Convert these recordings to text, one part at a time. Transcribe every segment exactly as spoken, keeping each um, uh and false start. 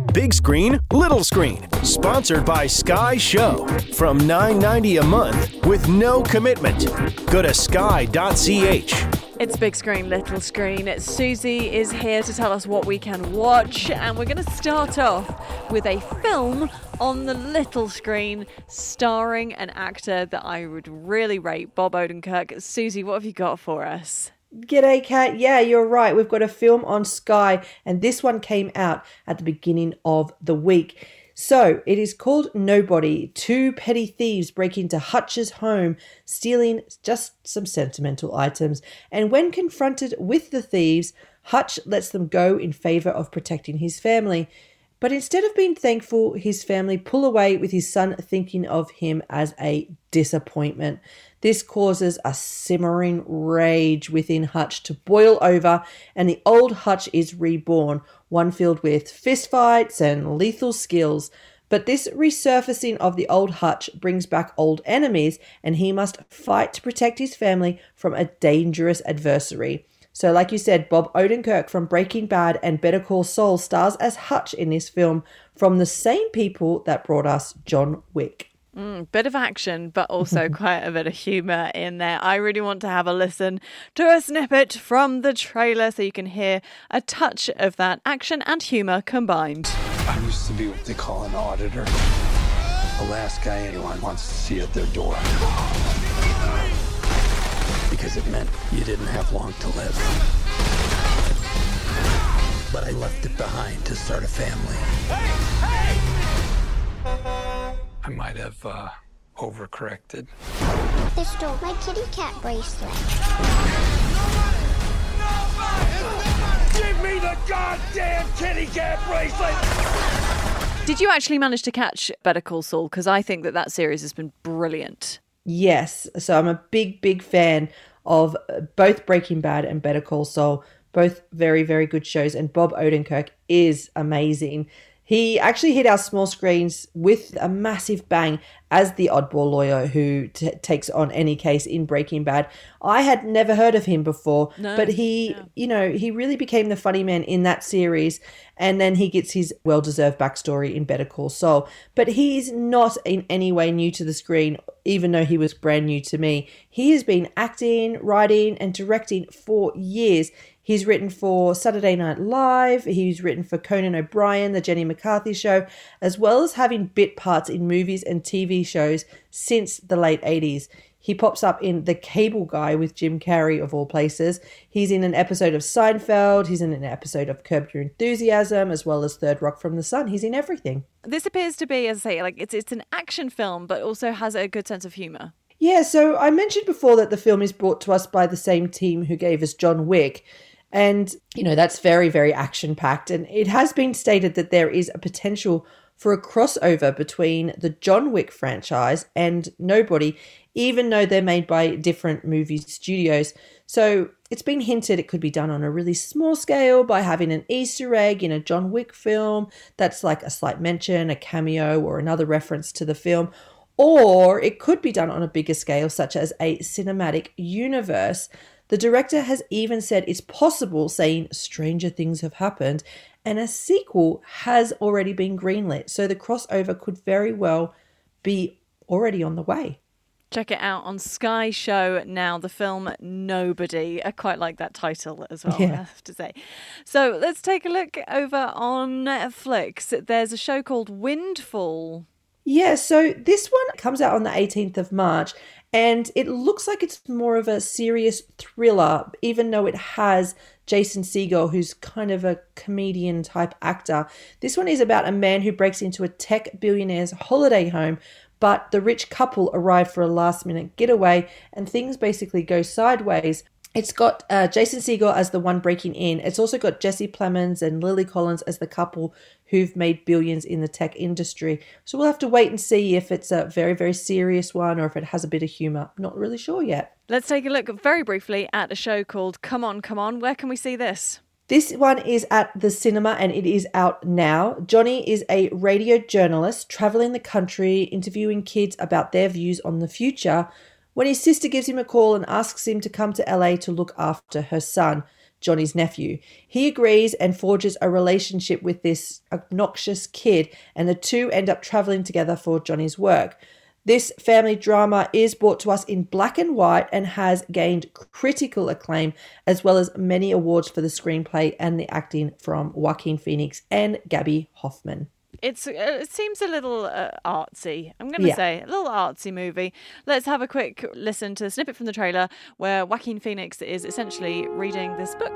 Big Screen, Little Screen, sponsored by Sky Show. From nine dollars and ninety cents a month with no commitment. Go to sky dot c h. It's Big Screen, Little Screen. Susie is here to tell us what we can watch, and we're going to start off with a film on the little screen starring an actor that I would really rate, Bob Odenkirk. Susie, what have you got for us? G'day, Kat. Yeah, you're right. We've got a film on Sky, and this one came out at the beginning of the week. So it is called Nobody. Two petty thieves break into Hutch's home, stealing just some sentimental items. And when confronted with the thieves, Hutch lets them go in favor of protecting his family. But instead of being thankful, his family pull away with his son thinking of him as a disappointment. This causes a simmering rage within Hutch to boil over, and the old Hutch is reborn, one filled with fistfights and lethal skills. But this resurfacing of the old Hutch brings back old enemies, and he must fight to protect his family from a dangerous adversary. So like you said, Bob Odenkirk from Breaking Bad and Better Call Saul stars as Hutch in this film from the same people that brought us John Wick. Mm, bit of action, but also quite a bit of humour in there. I really want to have a listen to a snippet from the trailer so you can hear a touch of that action and humour combined. I used to be what they call an auditor. The last guy anyone wants to see at their door. Because it meant you didn't have long to live. But I left it behind to start a family. Hey! Hey! I might have uh, overcorrected. They stole my kitty cat bracelet. Give me the goddamn kitty cat bracelet! Did you actually manage to catch Better Call Saul? Because I think that that series has been brilliant. Yes, so I'm a big, big fan of both Breaking Bad and Better Call Saul. Both very, very good shows, and Bob Odenkirk is amazing. He actually hit our small screens with a massive bang as the oddball lawyer who t- takes on any case in Breaking Bad. I had never heard of him before, no, but he, no. you know, he really became the funny man in that series, and then he gets his well-deserved backstory in Better Call Saul. But he's not in any way new to the screen, even though he was brand new to me. He has been acting, writing, and directing for years. He's written for Saturday Night Live, he's written for Conan O'Brien, The Jenny McCarthy Show, as well as having bit parts in movies and T V shows since the late eighties. He pops up in The Cable Guy with Jim Carrey, of all places. He's in an episode of Seinfeld, he's in an episode of Curb Your Enthusiasm, as well as Third Rock from the Sun. He's in everything. This appears to be, as I say, like it's it's an action film, but also has a good sense of humour. Yeah, so I mentioned before that the film is brought to us by the same team who gave us John Wick. And, you know, that's very, very action-packed. And it has been stated that there is a potential for a crossover between the John Wick franchise and Nobody, even though they're made by different movie studios. So it's been hinted it could be done on a really small scale by having an Easter egg in a John Wick film that's like a slight mention, a cameo, or another reference to the film. Or it could be done on a bigger scale, such as a cinematic universe. The director has even said it's possible, saying stranger things have happened, and a sequel has already been greenlit. So the crossover could very well be already on the way. Check it out on Sky Show now, the film Nobody. I quite like that title as well, Yeah. I have to say. So let's take a look over on Netflix. There's a show called Windfall. Yeah, so this one comes out on the eighteenth of March, and it looks like it's more of a serious thriller, even though it has Jason Segel, who's kind of a comedian type actor. This one is about a man who breaks into a tech billionaire's holiday home, but the rich couple arrive for a last minute getaway and things basically go sideways. It's got uh, Jason Segel as the one breaking in. It's also got Jesse Plemons and Lily Collins as the couple who've made billions in the tech industry. So we'll have to wait and see if it's a very, very serious one or if it has a bit of humour. Not really sure yet. Let's take a look very briefly at a show called Come On, Come On. Where can we see this? This one is at the cinema and it is out now. Johnny is a radio journalist traveling the country, interviewing kids about their views on the future, when his sister gives him a call and asks him to come to L A to look after her son. Johnny's nephew. He agrees and forges a relationship with this obnoxious kid, and the two end up traveling together for Johnny's work. This family drama is brought to us in black and white and has gained critical acclaim, as well as many awards for the screenplay and the acting from Joaquin Phoenix and Gabby Hoffman. It's uh, it seems a little uh, artsy. I'm going to Yeah. say a little artsy movie. Let's have a quick listen to a snippet from the trailer where Joaquin Phoenix is essentially reading this book.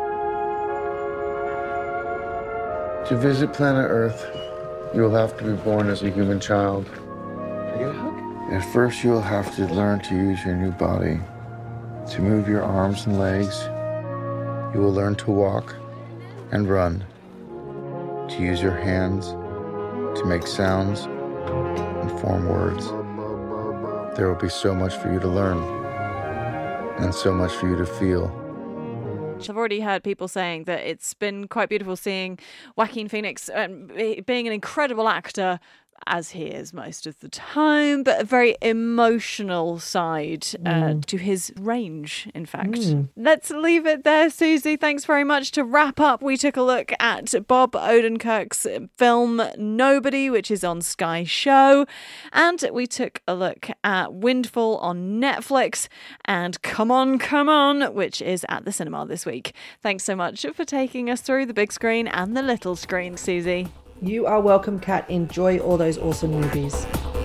To visit planet Earth, you will have to be born as a human child. At first, you will have to learn to use your new body, to move your arms and legs. You will learn to walk and run, to use your hands, to make sounds and form words. There will be so much for you to learn and so much for you to feel. I've already heard people saying that it's been quite beautiful seeing Joaquin Phoenix um, being an incredible actor, as he is most of the time, but a very emotional side uh, mm. to his range, in fact. Mm. Let's leave it there, Susie. Thanks very much. To wrap up, we took a look at Bob Odenkirk's film Nobody, which is on Sky Show, and we took a look at Windfall on Netflix, and Come On, Come On, which is at the cinema this week. Thanks so much for taking us through the big screen and the little screen, Susie. You are welcome, Kat. Enjoy all those awesome movies.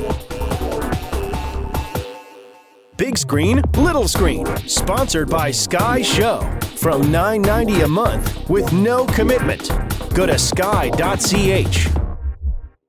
Big Screen, Little Screen, sponsored by Sky Show. From nine dollars and ninety cents a month with no commitment. Go to sky dot c h.